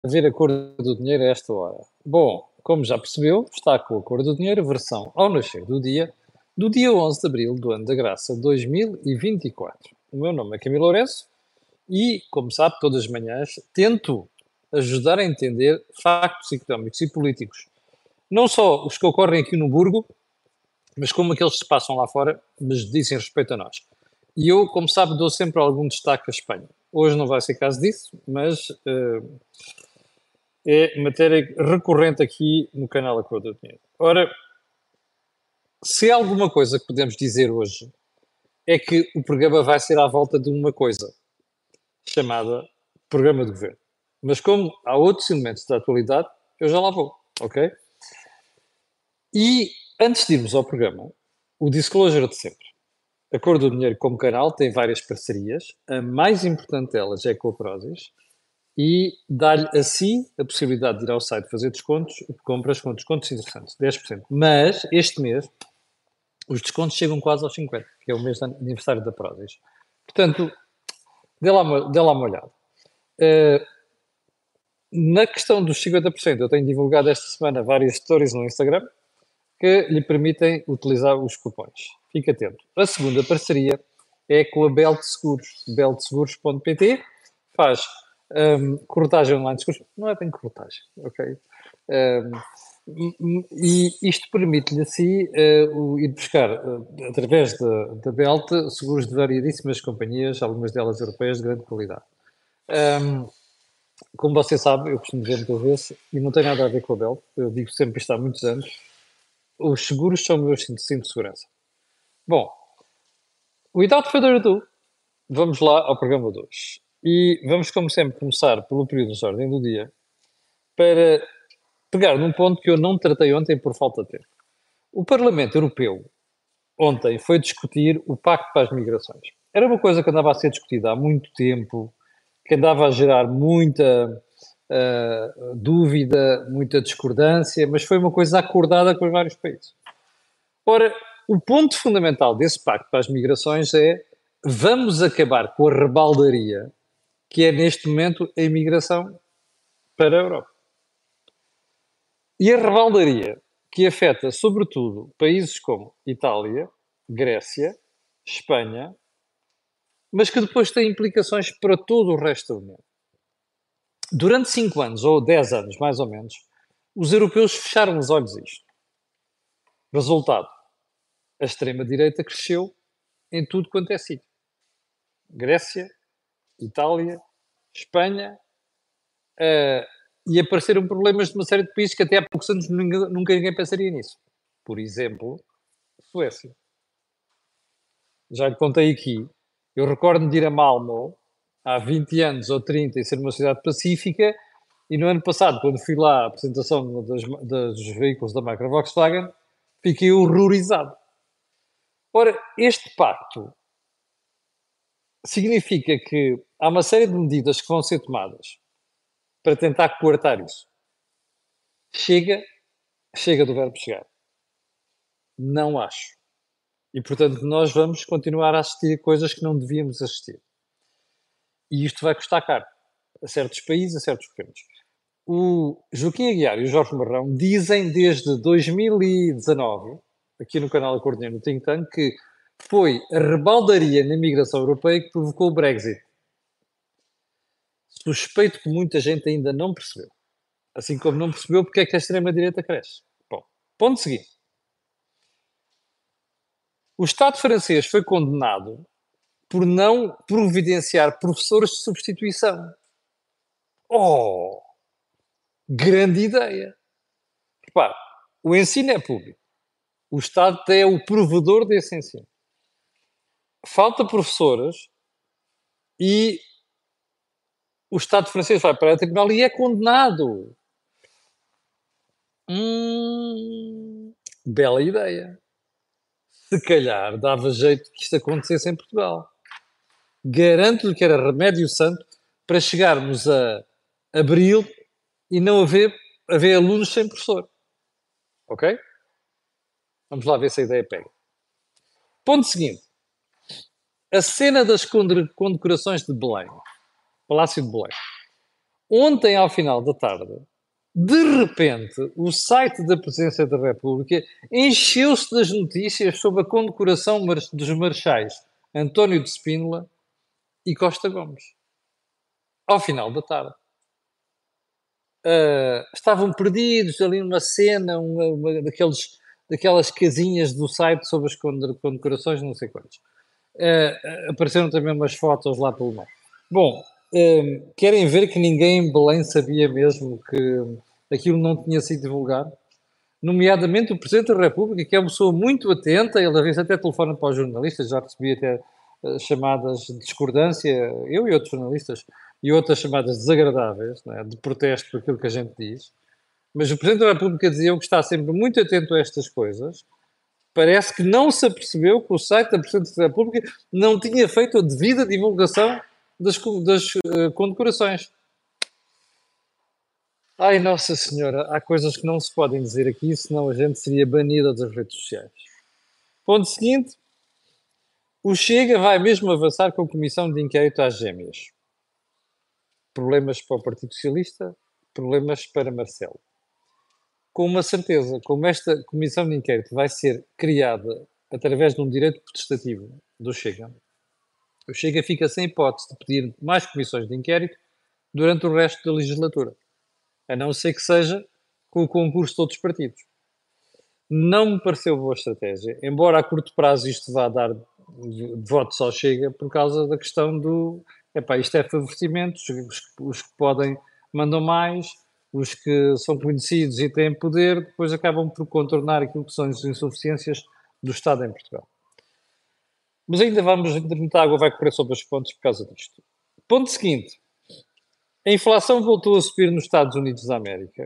ver a cor do dinheiro a esta hora? Bom, como já percebeu, está com a cor do dinheiro, versão ao nascer do dia 11 de abril do ano da graça 2024. O meu nome é Camilo Lourenço e, como sabe, todas as manhãs tento ajudar a entender factos económicos e políticos, não só os que ocorrem aqui no Burgo, mas como aqueles que se passam lá fora, mas dizem respeito a nós. E eu, como sabe, dou sempre algum destaque à Espanha. Hoje não vai ser caso disso, mas é matéria recorrente aqui no canal A Cor do Dinheiro. Ora, se há alguma coisa que podemos dizer hoje, é que o programa vai ser à volta de uma coisa, chamada Programa de Governo. Mas como há outros elementos da atualidade, eu já lá vou, ok? E antes de irmos ao programa, o disclosure de sempre. A Cor do Dinheiro, como canal, tem várias parcerias. A mais importante delas é com a Prozis e dá-lhe a si a possibilidade de ir ao site fazer descontos, compras com descontos interessantes, 10%. Mas, este mês, os descontos chegam quase aos 50%, que é o mês de aniversário da Prozis. Portanto, dê lá uma olhada. Na questão dos 50%, eu tenho divulgado esta semana várias stories no Instagram que lhe permitem utilizar os cupons. Fique atento. A segunda parceria é com a Belt Seguros, beltseguros.pt, faz corretagem online de seguros, não é bem corretagem, ok? E isto permite-lhe assim ir buscar, através da Belt, seguros de variedíssimas companhias, algumas delas europeias de grande qualidade. Como você sabe, eu costumo dizer muitas vezes, e não tem nada a ver com a Belt, eu digo sempre isto há muitos anos, os seguros são meus cinto de segurança. Bom, without further ado, vamos lá ao programa de hoje. E vamos, como sempre, começar pelo período de ordem do dia, para pegar num ponto que eu não tratei ontem por falta de tempo. O Parlamento Europeu, ontem, foi discutir o Pacto para as Migrações. Era uma coisa que andava a ser discutida há muito tempo, que andava a gerar muita dúvida, muita discordância, mas foi uma coisa acordada com os vários países. Ora, o ponto fundamental desse pacto para as migrações é vamos acabar com a rebaldaria que é neste momento a imigração para a Europa. E a rebaldaria que afeta sobretudo países como Itália, Grécia, Espanha, mas que depois tem implicações para todo o resto da União. Durante 5 anos, ou 10 anos mais ou menos, os europeus fecharam os olhos a isto. Resultado, a extrema-direita cresceu em tudo quanto é sítio. Grécia, Itália, Espanha, e apareceram problemas de uma série de países que até há poucos anos nunca ninguém pensaria nisso. Por exemplo, Suécia. Já lhe contei aqui, eu recordo-me de ir a Malmö há 20 anos ou 30 e ser uma cidade pacífica, e no ano passado, quando fui lá à apresentação dos veículos da marca Volkswagen, fiquei horrorizado. Ora, este pacto significa que há uma série de medidas que vão ser tomadas para tentar coartar isso. Chega do verbo chegar. Não acho. E, portanto, nós vamos continuar a assistir a coisas que não devíamos assistir. E isto vai custar caro a certos países, a certos governos. O Joaquim Aguiar e o Jorge Marrão dizem desde 2019, aqui no canal A Cor do Dinheiro, no Think Tank, que foi a rebaldaria na imigração europeia que provocou o Brexit. Suspeito que muita gente ainda não percebeu. Assim como não percebeu porque é que a extrema-direita cresce. Bom, ponto seguinte. O Estado francês foi condenado por não providenciar professores de substituição. Oh, grande ideia! Repare, o ensino é público. O Estado é o provedor desse ensino. Falta professores e o Estado francês vai para a tribunal e é condenado. Bela ideia. Se calhar dava jeito que isto acontecesse em Portugal. Garanto-lhe que era remédio santo para chegarmos a abril e não haver alunos sem professor. Ok? Vamos lá ver se a ideia pega. Ponto seguinte. A cena das condecorações de Belém. Palácio de Belém. Ontem, ao final da tarde, de repente, o site da Presidência da República encheu-se das notícias sobre a condecoração dos marechais António de Spínola e Costa Gomes. Ao final da tarde. Estavam perdidos ali numa cena, daquelas casinhas do site sobre as condecorações, não sei quantos. Apareceram também umas fotos lá pelo meio. Bom, querem ver que ninguém em Belém sabia mesmo que aquilo não tinha sido divulgado? Nomeadamente o Presidente da República, que é uma pessoa muito atenta, ele às vezes até telefona para os jornalistas, já recebi até chamadas de discordância, eu e outros jornalistas, e outras chamadas desagradáveis, não é? De protesto por aquilo que a gente diz. Mas o Presidente da República dizia que está sempre muito atento a estas coisas. Parece que não se apercebeu que o site da Presidência da República não tinha feito a devida divulgação das condecorações. Ai, Nossa Senhora, há coisas que não se podem dizer aqui, senão a gente seria banida das redes sociais. Ponto seguinte, o Chega vai mesmo avançar com a comissão de inquérito às gêmeas. Problemas para o Partido Socialista, problemas para Marcelo. Com uma certeza, como esta comissão de inquérito vai ser criada através de um direito protestativo do Chega, o Chega fica sem hipótese de pedir mais comissões de inquérito durante o resto da legislatura, a não ser que seja com o concurso de outros partidos. Não me pareceu boa estratégia, embora a curto prazo isto vá dar votos ao Chega por causa da questão do isto é favorecimento, os que podem mandam mais, os que são conhecidos e têm poder, depois acabam por contornar aquilo que são as insuficiências do Estado em Portugal. Mas ainda muita água vai correr sobre as pontes por causa disto. Ponto seguinte. A inflação voltou a subir nos Estados Unidos da América.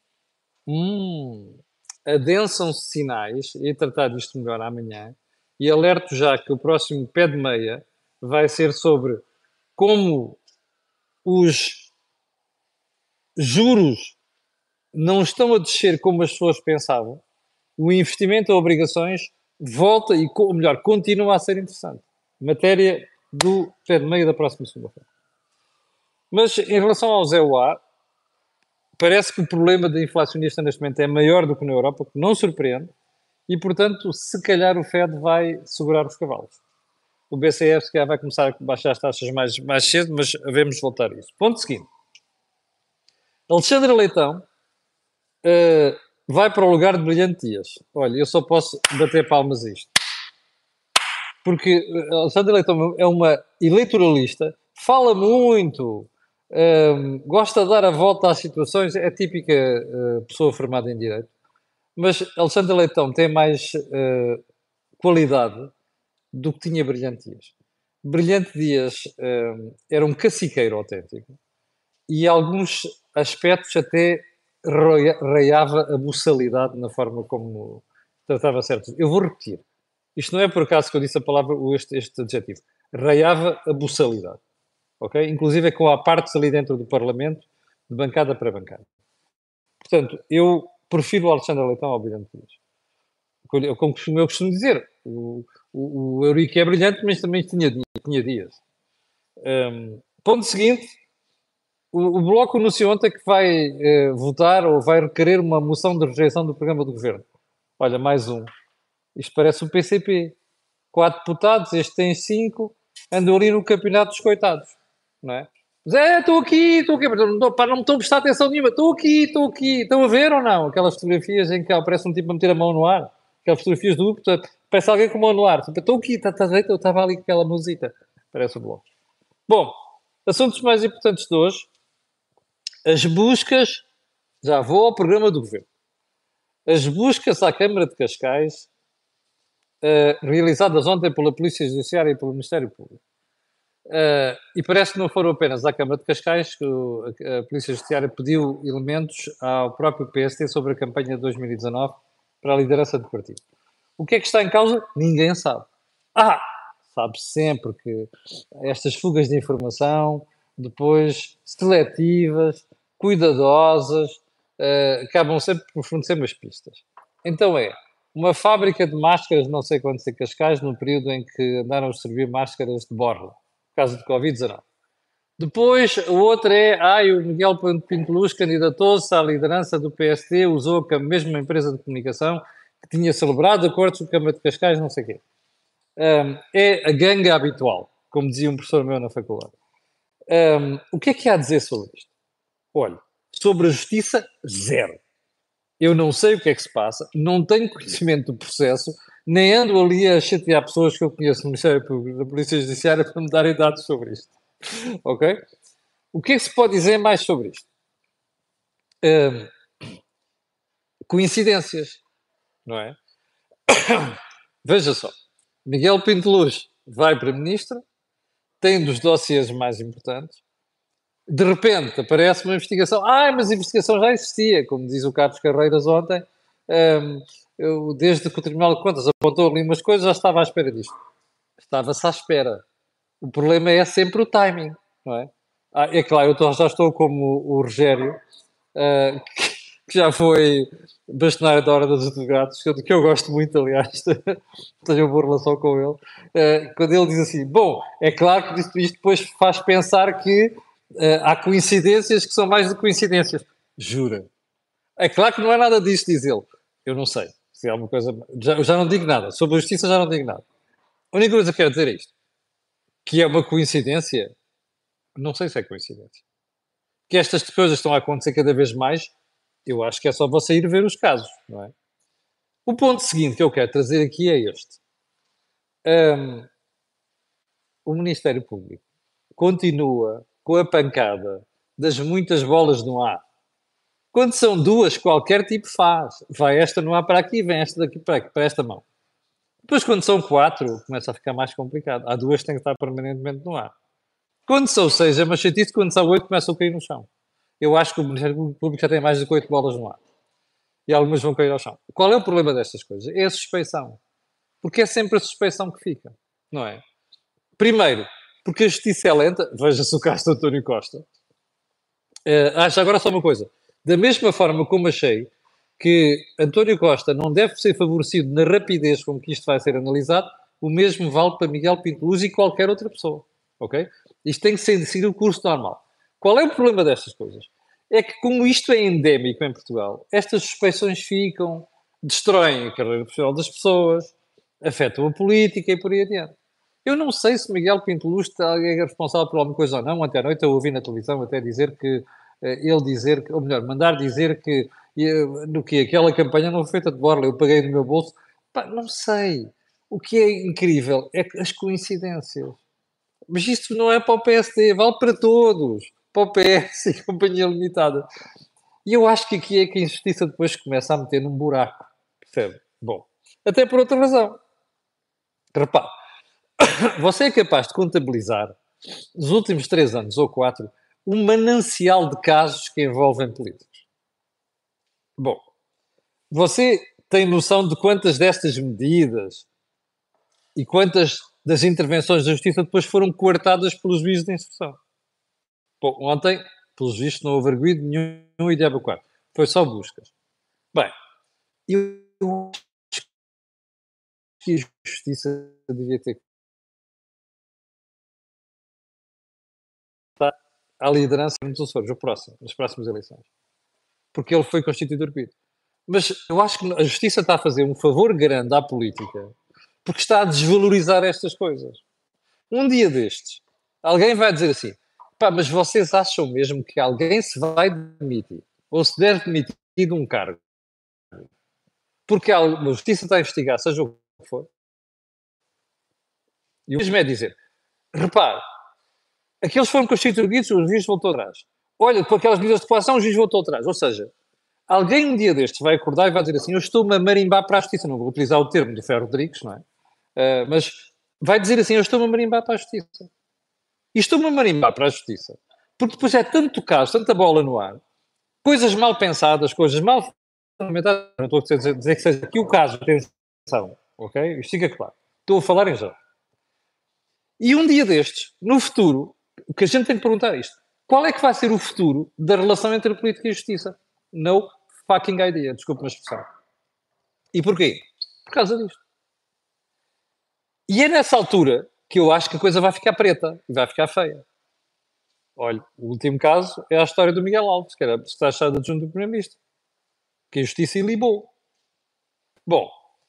Adensam-se sinais, e tratar disto melhor amanhã, e alerto já que o próximo pé de meia vai ser sobre como os juros não estão a descer como as pessoas pensavam, o investimento em obrigações volta e, ou melhor, continua a ser interessante. Matéria do pé de meia da próxima segunda-feira. Mas em relação ao Zé UA, parece que o problema da inflacionista neste momento é maior do que na Europa, que não surpreende, e portanto, se calhar o Fed vai segurar os cavalos. O BCE se calhar vai começar a baixar as taxas mais cedo, mas havemos de voltar a isso. Ponto seguinte. Alexandre Leitão vai para o lugar de Brilhante Dias. Olha, eu só posso bater palmas a isto. Porque Alexandre Leitão é uma eleitoralista, fala muito, gosta de dar a volta às situações, é típica pessoa formada em Direito. Mas Alexandre Leitão tem mais qualidade do que tinha Brilhante Dias. Brilhante Dias era um caciqueiro autêntico e, em alguns aspectos, até raiava a buçalidade na forma como tratava certos. Eu vou repetir. Isto não é por acaso que eu disse a palavra, este adjetivo. Raiava a buçalidade. Ok? Inclusive é com a partes ali dentro do Parlamento, de bancada para bancada. Portanto, eu prefiro o Alexandre Leitão ao Brilhante Dias. Como eu costumo dizer, o Eurico é brilhante, mas também tinha dias. Ponto seguinte, o Bloco anunciou ontem que vai votar ou vai requerer uma moção de rejeição do programa do Governo. Olha, mais um. Isto parece o PCP. 4 deputados, este tem 5, andam ali no campeonato dos coitados. Não é? Zé, estou aqui, não me estou a prestar atenção nenhuma, estou aqui, estão a ver ou não? Aquelas fotografias em que aparece um tipo a meter a mão no ar, aquelas fotografias do grupo, parece alguém com a mão no ar, estou aqui, está a ver, eu estava ali com aquela musita, parece o Bloco. Bom, assuntos mais importantes de hoje, as buscas, já vou ao programa do Governo, as buscas à Câmara de Cascais, realizadas ontem pela Polícia Judiciária e pelo Ministério Público. E parece que não foram apenas à Câmara de Cascais que a Polícia Judiciária pediu elementos ao próprio PST sobre a campanha de 2019 para a liderança do partido. O que é que está em causa? Ninguém sabe. Sabe sempre que estas fugas de informação, depois seletivas, cuidadosas, acabam sempre por fornecer umas pistas. Então uma fábrica de máscaras, não sei quantos em Cascais, no período em que andaram a distribuir máscaras de borla, por causa de Covid-19. Depois, o outro é, o Miguel Pinto Luz candidatou-se à liderança do PSD, usou a mesma empresa de comunicação que tinha celebrado acordos com a Câmara de Cascais, não sei o quê. É a ganga habitual, como dizia um professor meu na faculdade. O que é que há a dizer sobre isto? Olha, sobre a justiça, zero. Eu não sei o que é que se passa, não tenho conhecimento do processo, nem ando ali a chatear pessoas que eu conheço no Ministério Público, da Polícia Judiciária, para me darem dados sobre isto. Ok? O que é que se pode dizer mais sobre isto? Coincidências, não é? Veja só, Miguel Pinto Luz vai para ministro, tem um dos dossiês mais importantes, de repente aparece uma investigação. Mas a investigação já existia, como diz o Carlos Carreiras ontem. Desde que o Tribunal de Contas apontou ali umas coisas, já estava à espera disto. Estava-se à espera. O problema é sempre o timing, não é? É claro, eu já estou como o Rogério, que já foi bastonário da Hora dos Advogados, que eu gosto muito, aliás, tenho uma boa relação com ele, quando ele diz assim, bom, é claro que isto depois faz pensar que há coincidências que são mais do que coincidências. Jura? É claro que não é nada disso, diz ele. Eu não sei. Se é alguma coisa... eu já não digo nada. Sobre a justiça já não digo nada. A única coisa que quero dizer é isto. Que é uma coincidência? Não sei se é coincidência. Que estas coisas estão a acontecer cada vez mais, eu acho que é só você ir ver os casos, não é? O ponto seguinte que eu quero trazer aqui é este. O Ministério Público continua com a pancada das muitas bolas no ar. Quando são duas, qualquer tipo faz. Vai esta no ar para aqui, vem esta daqui para esta mão. Depois, quando são quatro, começa a ficar mais complicado. Há duas que têm que estar permanentemente no ar. Quando são seis, é uma chatice. Quando são oito, começam a cair no chão. Eu acho que o Ministério Público já tem mais de 8 bolas no ar. E algumas vão cair ao chão. Qual é o problema destas coisas? É a suspeição. Porque é sempre a suspeição que fica, não é? Primeiro, porque a justiça é lenta. Veja-se o caso do António Costa. Acho agora só uma coisa. Da mesma forma como achei que António Costa não deve ser favorecido na rapidez com que isto vai ser analisado, o mesmo vale para Miguel Pinto Luz e qualquer outra pessoa. Ok? Isto tem que seguir o curso normal. Qual é o problema destas coisas? É que, como isto é endémico em Portugal, estas suspeições ficam, destroem a carreira profissional das pessoas, afetam a política e por aí adiante. Eu não sei se Miguel Pinto Luz é responsável por alguma coisa ou não. Ontem à noite eu ouvi na televisão até dizer que ele dizer, ou melhor, mandar dizer que no que aquela campanha não foi feita de borla, eu paguei do meu bolso. Pá, não sei. O que é incrível é que as coincidências. Mas isto não é para o PSD, vale para todos. Para o PS e Companhia Limitada. E eu acho que aqui é que a injustiça depois começa a meter num buraco. Percebe? Bom, até por outra razão. Repare, você é capaz de contabilizar, nos últimos 3 anos ou 4, um manancial de casos que envolvem políticos. Bom, você tem noção de quantas destas medidas e quantas das intervenções da Justiça depois foram coartadas pelos juízes de instrução? Bom, ontem, pelos vistos, não houve arguido nenhum e diabo quatro. Foi só buscas. Bem, eu acho que a Justiça devia ter à liderança dos Açores, nas próximas eleições. Porque ele foi constituído arguido. Mas eu acho que a Justiça está a fazer um favor grande à política porque está a desvalorizar estas coisas. Um dia destes, alguém vai dizer assim: pá, mas vocês acham mesmo que alguém se vai demitir ou se deve demitir de um cargo porque a Justiça está a investigar, seja o que for? E o mesmo é dizer: repare, aqueles foram constituídos, o juiz voltou atrás. Olha, com aquelas medidas de coação, o juiz voltou atrás. Ou seja, alguém um dia destes vai acordar e vai dizer assim: eu estou-me a marimbar para a Justiça. Não vou utilizar o termo do Ferro Rodrigues, não é? Mas vai dizer assim: eu estou-me a marimbar para a Justiça. E estou-me a marimbar para a Justiça. Porque depois é tanto caso, tanta bola no ar, coisas mal pensadas, coisas mal fundamentadas. Não estou a dizer que seja aqui o caso, atenção, ok? Isto fica claro. Estou a falar em geral. E um dia destes, no futuro, o que a gente tem que perguntar é isto: qual é que vai ser o futuro da relação entre a política e a justiça? No fucking idea, desculpe-me a expressão. E porquê? Por causa disto. E é nessa altura que eu acho que a coisa vai ficar preta e vai ficar feia. Olha, o último caso é a história do Miguel Alves, que era despachado adjunto do Primeiro-Ministro, que a Justiça ilibou. Bom,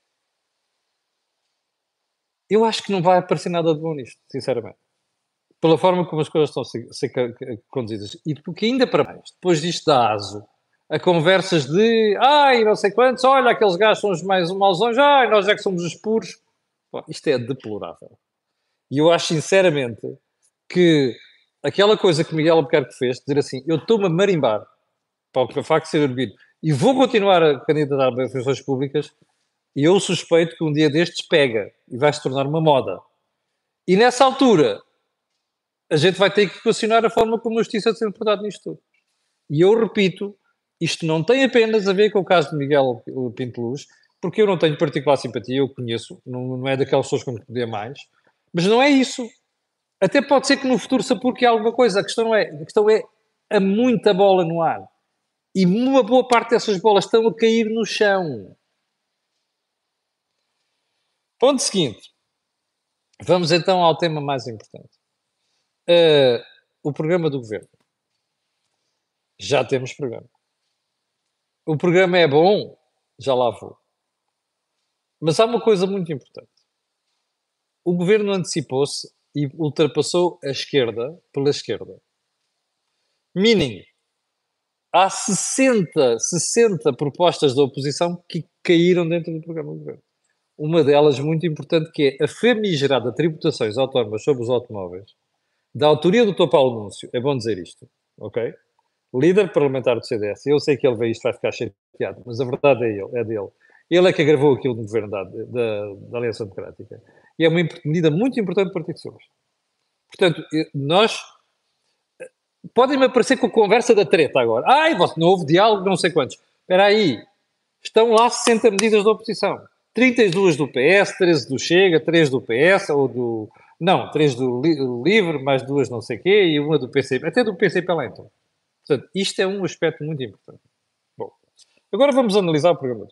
eu acho que não vai aparecer nada de bom nisto, sinceramente. Pela forma como as coisas estão a ser conduzidas. E porque ainda para mais, depois disto da ASO, a conversas de ai, não sei quantos, olha, aqueles gajos são os mais mauzões, ai, nós é que somos os puros. Bom, isto é deplorável. E eu acho sinceramente que aquela coisa que Miguel Albuquerque fez, dizer assim, eu estou-me a marimbar para o facto de ser arguido e vou continuar a candidatar a funções públicas, e eu suspeito que um dia destes pega e vai se tornar uma moda. E nessa altura, a gente vai ter que questionar a forma como a justiça se tem portado nisto tudo. E eu repito, isto não tem apenas a ver com o caso de Miguel Pinto Luz, porque eu não tenho particular simpatia, eu conheço, não é daquelas pessoas com que podia mais, mas não é isso. Até pode ser que no futuro se apurque alguma coisa. A questão é a muita bola no ar. E uma boa parte dessas bolas estão a cair no chão. Ponto seguinte. Vamos então ao tema mais importante. O programa do governo. Já temos programa. O programa é bom? Já lá vou. Mas há uma coisa muito importante. O governo antecipou-se e ultrapassou a esquerda pela esquerda. Meaning, há 60 propostas da oposição que caíram dentro do programa do governo. Uma delas muito importante, que é a famigerada tributações autónomas sobre os automóveis, da autoria do Dr. Paulo Núncio. É bom dizer isto, ok? Líder parlamentar do CDS. Eu sei que ele vê isto, vai ficar chateado, mas a verdade é dele. Ele é que agravou aquilo no governo da Aliança Democrática. E é uma medida muito importante para o Partido Socialista. Portanto, nós... Podem-me aparecer com a conversa da treta agora. Ai, não houve diálogo, não sei quantos. Espera aí. Estão lá 60 medidas da oposição. 32 do PS, 13 do Chega, 3 do PS, ou do... Não, 3 do Livre, mais 2 não sei quê, e uma do PCP. Até do PCP lá então. Portanto, isto é um aspecto muito importante. Bom, agora vamos analisar o programa.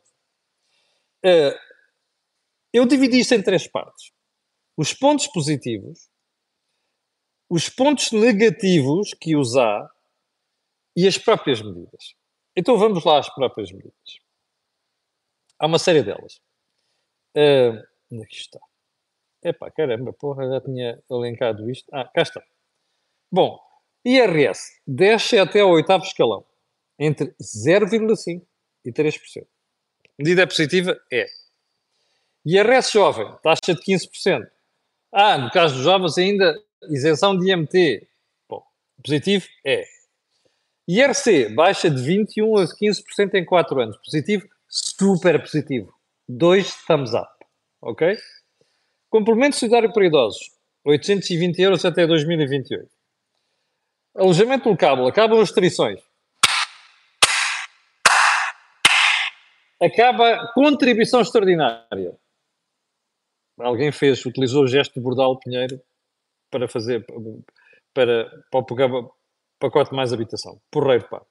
Eu dividi isto em 3 partes. Os pontos positivos, os pontos negativos que os há e as próprias medidas. Então vamos lá às próprias medidas. Há uma série delas. Onde é que está? Epá, caramba, porra, já tinha elencado isto. Cá está. Bom, IRS desce até ao oitavo escalão, entre 0,5% e 3%. Medida positiva? É. IRS jovem, taxa de 15%. No caso dos jovens ainda, isenção de IMT. Bom, positivo? É. IRC, baixa de 21% a 15% em 4 anos. Positivo? Super positivo. 2 thumbs up. Ok? Complemento solidário para idosos. 820 euros até 2028. Alojamento local. Acabam as restrições. Acaba contribuição extraordinária. Alguém utilizou o gesto de Bordal Pinheiro para fazer, para o programa pacote mais habitação. Porreiro, pá.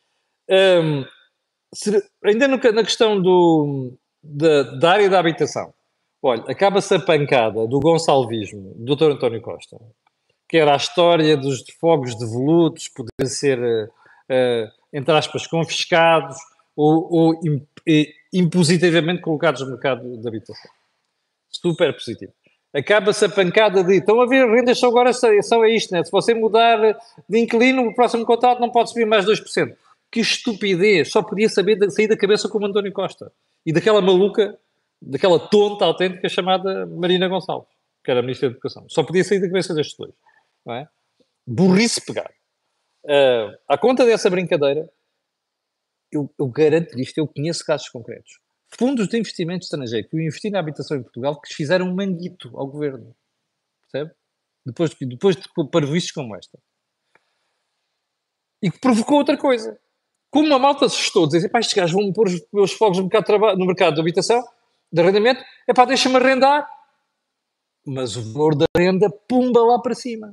Ainda na questão da área da habitação, olha, acaba-se a pancada do gonçalvismo do Dr. António Costa, que era a história dos fogos devolutos poderem ser, entre aspas, confiscados ou impositivamente colocados no mercado de habitação. Super positivo. Acaba-se a pancada de, estão a ver, rendas só agora são isto, né? Se você mudar de inquilino, o próximo contrato não pode subir mais 2%. Que estupidez! Só podia sair da cabeça como António Costa. E daquela maluca, daquela tonta autêntica chamada Marina Gonçalves, que era Ministra da Educação. Só podia sair da cabeça destes dois. Não é? Burrice pegar. À conta dessa brincadeira, eu garanto isto, eu conheço casos concretos. Fundos de investimento estrangeiro que investir na habitação em Portugal que fizeram um manguito ao governo. Percebe? Depois de parvoíces como esta. E que provocou outra coisa. Como a malta assustou, dizer, estes gajos vão pôr os meus fogos no mercado de habitação, de arrendamento, deixa-me arrendar. Mas o valor da renda pumba lá para cima.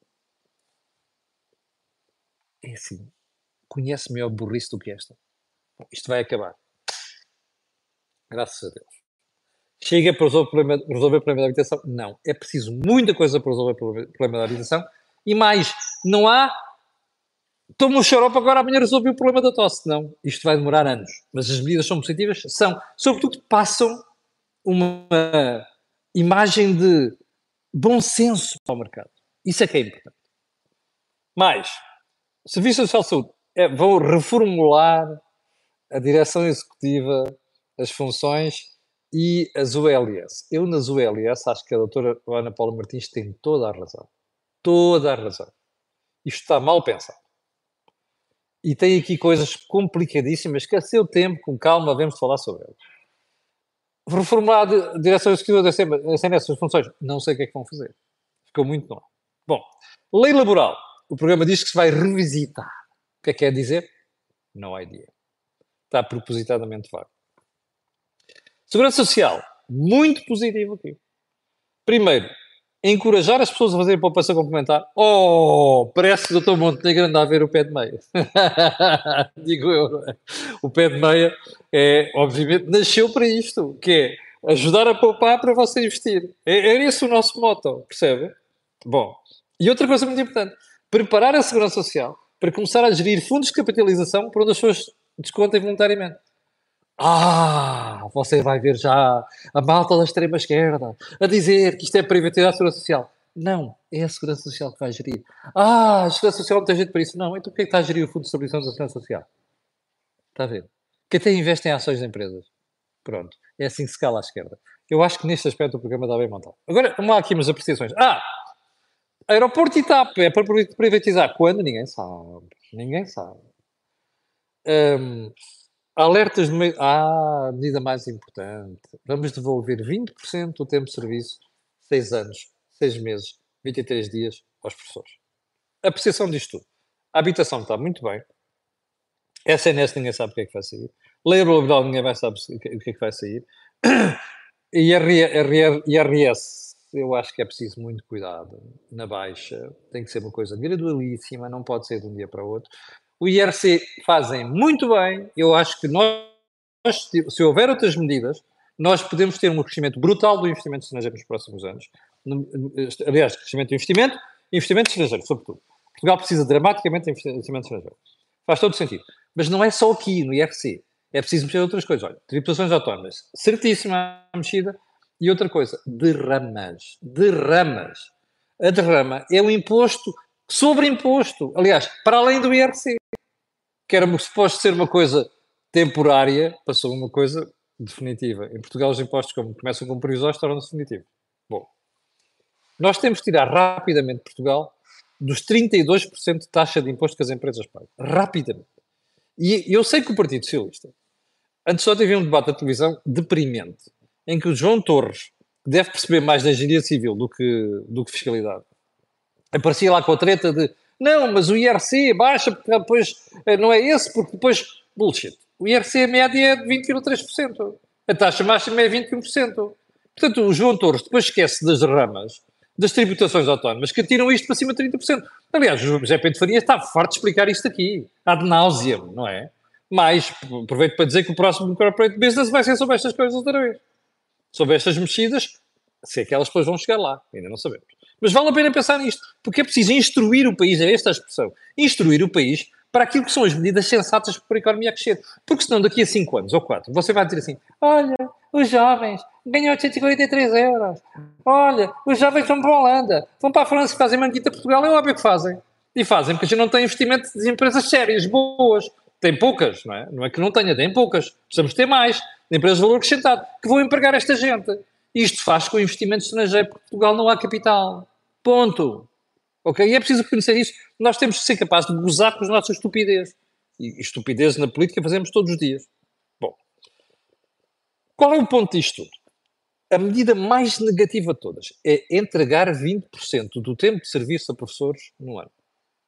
É assim, conhece melhor burrice do que esta. Bom, isto vai acabar. Graças a Deus. Chega para resolver o problema da habitação? Não. É preciso muita coisa para resolver o problema da habitação. E mais, não há Toma um xarope, agora amanhã resolvi o problema da tosse. Não, isto vai demorar anos. Mas as medidas são positivas, são, sobretudo, passam uma imagem de bom senso para o mercado. Isso é que é importante. Mais, Serviço Social de Saúde. Vou reformular a direção executiva, as funções e as ULS. Eu, nas ULS, acho que a doutora Ana Paula Martins tem toda a razão. Toda a razão. Isto está mal pensado. E tem aqui coisas complicadíssimas que, a seu tempo, com calma, devemos falar sobre elas. Reformular a direção executiva da SNS, as funções. Não sei o que é que vão fazer. Ficou muito mal. Bom, lei laboral. O programa diz que se vai revisitar. O que é que quer dizer? No idea. Está propositadamente vago. Segurança Social. Muito positivo aqui. Primeiro, encorajar as pessoas a fazerem poupança complementar. Oh, parece que o Dr. Montenegro anda a ver o pé de meia. Digo eu, não é? O pé de meia obviamente, nasceu para isto, que é ajudar a poupar para você investir. É esse o nosso motto, percebe? Bom, e outra coisa muito importante, preparar a Segurança Social para começar a gerir fundos de capitalização por onde as pessoas descontem voluntariamente. Você vai ver já a malta da extrema-esquerda a dizer que isto é privatizar a Segurança Social. Não, é a Segurança Social que vai gerir. A Segurança Social não tem jeito para isso. Não, então o que é que está a gerir o Fundo de Estabilização da Segurança Social? Está a ver? Que até investe em ações de empresas. Pronto, é assim que se cala à esquerda. Eu acho que neste aspecto o programa está bem montado. Agora, vamos lá aqui umas apreciações. Aeroporto e TAP é para privatizar. Quando? Ninguém sabe. Ninguém sabe. Alertas de meio... a medida mais importante. Vamos devolver 20% do tempo de serviço, 6 anos, 6 meses, 23 dias aos professores. A apreciação disto tudo. A habitação está muito bem. SNS ninguém sabe o que é que vai sair. Lei laboral ninguém vai saber o que é que vai sair. IRS, eu acho que é preciso muito cuidado na baixa. Tem que ser uma coisa gradualíssima, não pode ser de um dia para o outro. O IRC fazem muito bem. Eu acho que nós, se houver outras medidas, nós podemos ter um crescimento brutal do investimento estrangeiro nos próximos anos. Aliás, crescimento do investimento e investimento estrangeiro, sobretudo. Portugal precisa dramaticamente de investimento estrangeiro. Faz todo sentido. Mas não é só aqui, no IRC. É preciso mexer em outras coisas. Olha, tributações autónomas, certíssima a mexida. E outra coisa, derramas. Derramas. A derrama é um imposto sobre imposto. Aliás, para além do IRC. Que era suposto ser uma coisa temporária, passou uma coisa definitiva. Em Portugal, os impostos, como começam com provisórios, tornam-se definitivos. Bom, nós temos que tirar rapidamente Portugal dos 32% de taxa de imposto que as empresas pagam. Rapidamente. E eu sei que o Partido Socialista, antes só teve um debate da televisão deprimente, em que o João Torres, que deve perceber mais da engenharia civil do que fiscalidade, aparecia lá com a treta de não, mas o IRC baixa porque depois não é esse, porque depois bullshit. O IRC a média é de 20,3%. A taxa máxima é 21%. Portanto, o João Torres depois esquece das ramas, das tributações autónomas, que tiram isto para cima de 30%. Aliás, o José Pedro Faria está farto de explicar isto aqui. Ad nauseam, não é? Mas aproveito para dizer que o próximo Corporate Business vai ser sobre estas coisas outra vez. Sobre estas mexidas, se é que elas depois vão chegar lá. Ainda não sabemos. Mas vale a pena pensar nisto, porque é preciso instruir o país, é esta a expressão, instruir o país para aquilo que são as medidas sensatas para a economia crescer. Porque senão daqui a 5 anos ou 4, você vai dizer assim, olha, os jovens ganham 843 euros, olha, os jovens vão para a Holanda, vão para a França e fazem manguita Portugal, é óbvio que fazem. E fazem porque a gente não tem investimento de empresas sérias, boas. Tem poucas, não é? Não é que não tenha, tem poucas. Precisamos ter mais, de empresas de valor acrescentado, que vão empregar esta gente. Isto faz com o investimento estrangeiro, porque Portugal não há capital. Ponto. Ok? E é preciso conhecer isso. Nós temos que ser capazes de gozar com as nossas estupidez. E estupidez na política fazemos todos os dias. Bom, qual é o ponto disto tudo? A medida mais negativa de todas é entregar 20% do tempo de serviço a professores no ano.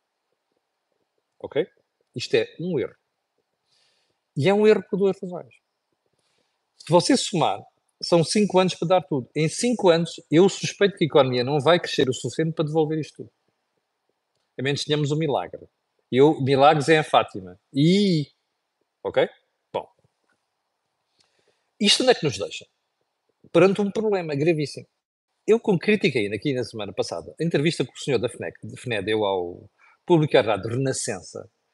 Ok? Isto é um erro. E é um erro por duas razões. Se você somar, são 5 anos para dar tudo. Em 5 anos, eu suspeito que a economia não vai crescer o suficiente para devolver isto tudo. A menos que tenhamos um milagre. Milagres é a Fátima. Ok? Bom. Isto onde é que nos deixa? Perante um problema gravíssimo. Eu, como critiquei aqui na semana passada, a entrevista que o senhor da FNEC deu ao público à rádio Renascença,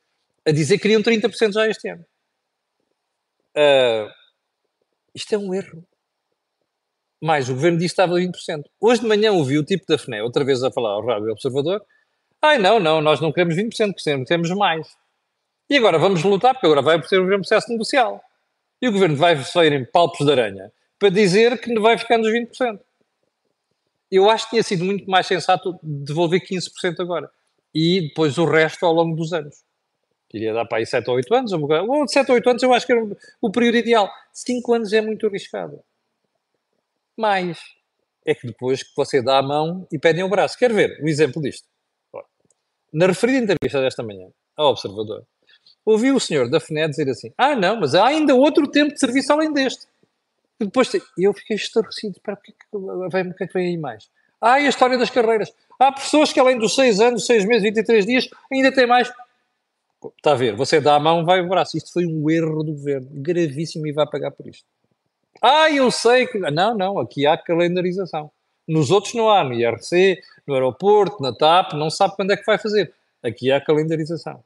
a dizer que queriam 30% já este ano. Ah, isto é um erro. Mais, o governo disse que estava a 20%. Hoje de manhã ouvi o tipo da FNE, outra vez a falar ao Rádio Observador. Ai, não, não, nós não queremos 20%, queremos mais. E agora vamos lutar, porque agora vai ser um processo negocial. E o governo vai sair em palpos de aranha para dizer que vai ficar nos 20%. Eu acho que tinha sido muito mais sensato devolver 15% agora. E depois o resto ao longo dos anos. Iria dar para aí 7 ou 8 anos. Ou 7 ou 8 anos eu acho que era o período ideal. 5 anos é muito arriscado. Mas é que depois que você dá a mão e pedem o braço. Quer ver o exemplo disto? Na referida entrevista desta manhã ao Observador, ouvi o senhor da FNE dizer assim: ah, não, mas há ainda outro tempo de serviço além deste. E depois eu fiquei estarrecido. Para o que é que vem aí mais? Ah, e a história das carreiras. Há pessoas que além dos 6 anos, 6 meses, 23 dias, ainda têm mais. Está a ver, você dá a mão, vai o braço. Isto foi um erro do governo, gravíssimo, e vai pagar por isto. Ah, eu sei que. Não, não, aqui há calendarização. Nos outros não há, no IRC, no aeroporto, na TAP, não sabe quando é que vai fazer. Aqui há calendarização.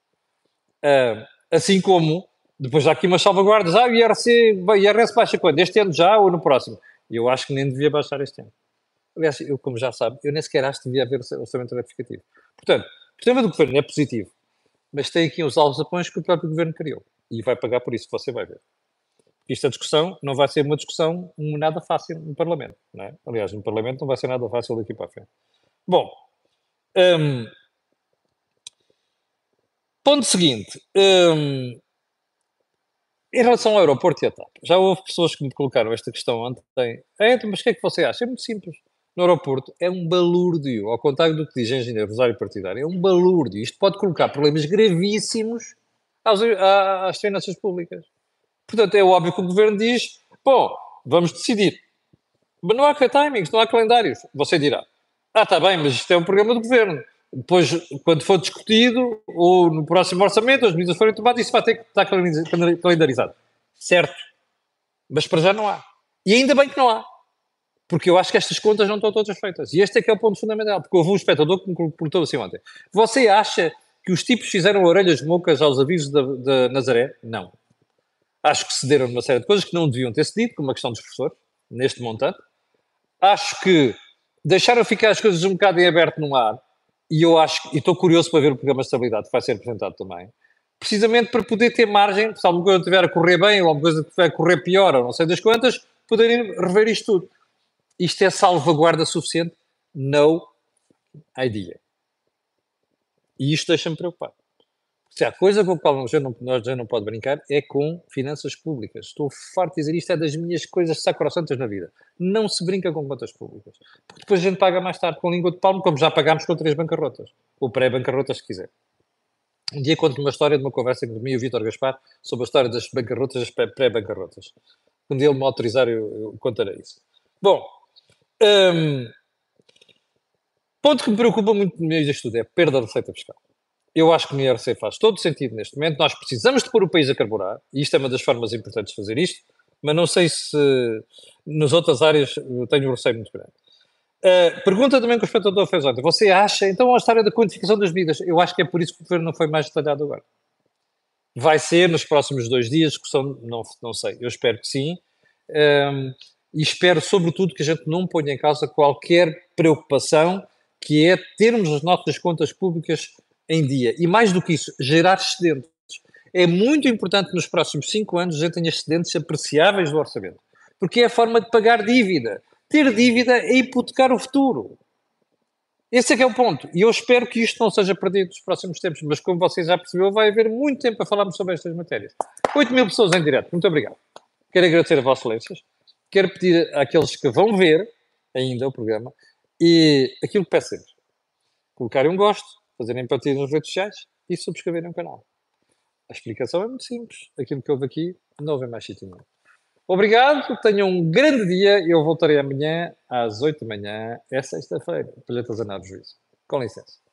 Assim como, depois há aqui umas salvaguardas. Ah, o IRS baixa quando? Este ano já ou no próximo? Eu acho que nem devia baixar este ano. Aliás, eu, como já sabe, eu nem sequer acho que devia haver orçamento retificativo. Portanto, o sistema do governo é positivo, mas tem aqui uns alçapões que o próprio governo criou. E vai pagar por isso, você vai ver. Esta discussão não vai ser uma discussão nada fácil no Parlamento. Não é? Aliás, no Parlamento não vai ser nada fácil daqui para a frente. Bom, ponto seguinte. Em relação ao aeroporto e a TAP, já houve pessoas que me colocaram esta questão ontem. Mas o que é que você acha? É muito simples. No aeroporto é um balúrdio, ao contrário do que diz a engenheiro Rosário Partidário, é um balúrdio. Isto pode colocar problemas gravíssimos às finanças públicas. Portanto, é óbvio que o governo diz: bom, vamos decidir. Mas não há timings, não há calendários. Você dirá: ah, está bem, mas isto é um programa do governo. Depois, quando for discutido, ou no próximo orçamento, as medidas forem tomadas, isso vai ter que estar calendarizado. Certo. Mas para já não há. E ainda bem que não há. Porque eu acho que estas contas não estão todas feitas. E este é que é o ponto fundamental. Porque houve um espectador que me perguntou assim ontem: você acha que os tipos fizeram orelhas mocas aos avisos da Nazaré? Não. Acho que cederam numa série de coisas que não deviam ter cedido, como a questão dos professores, neste montante. Acho que deixaram ficar as coisas um bocado em aberto no ar, e eu acho, e estou curioso para ver o programa de estabilidade que vai ser apresentado também, precisamente para poder ter margem, se alguma coisa estiver a correr bem ou alguma coisa estiver a correr pior, ou não sei das quantas, poderem rever isto tudo. Isto é salvaguarda suficiente? No idea. E isto deixa-me preocupado. Se há coisa com a qual nós já não pode brincar é com finanças públicas. Estou farto de dizer isto, é das minhas coisas sacrossantas na vida. Não se brinca com contas públicas. Porque depois a gente paga mais tarde com língua de palmo, como já pagámos com 3 bancarrotas. Ou pré-bancarrotas, se quiser. Um dia conto uma história de uma conversa com mim e o Vítor Gaspar sobre a história das bancarrotas e das pré-bancarrotas. Quando ele me autorizar, eu contarei isso. Bom, ponto que me preocupa muito no meio disto tudo é a perda da receita fiscal. Eu acho que o IRC faz todo sentido neste momento. Nós precisamos de pôr o país a carburar, e isto é uma das formas importantes de fazer isto, mas não sei se nas outras áreas eu tenho um receio muito grande. Pergunta também que o espectador fez ontem. Você acha, então, a história da quantificação das vidas? Eu acho que é por isso que o governo não foi mais detalhado agora. Vai ser nos próximos 2 dias, discussão, não sei. Eu espero que sim. E espero, sobretudo, que a gente não ponha em causa qualquer preocupação, que é termos as nossas contas públicas em dia. E mais do que isso, gerar excedentes. É muito importante nos próximos 5 anos a gente tenha excedentes apreciáveis do orçamento. Porque é a forma de pagar dívida. Ter dívida é hipotecar o futuro. Esse é que é o ponto. E eu espero que isto não seja perdido nos próximos tempos. Mas como vocês já perceberam, vai haver muito tempo a falarmos sobre estas matérias. 8.000 pessoas em direto. Muito obrigado. Quero agradecer a vossas excelências. Quero pedir àqueles que vão ver ainda o programa e aquilo que peço sempre. Colocarem um gosto, fazerem partida nas redes sociais e subscreverem o canal. A explicação é muito simples. Aquilo que houve aqui não houve mais sítio nenhum. Obrigado, tenham um grande dia. Eu voltarei amanhã às 8 da manhã, é sexta-feira, para lhe atazanar o juízo. Com licença.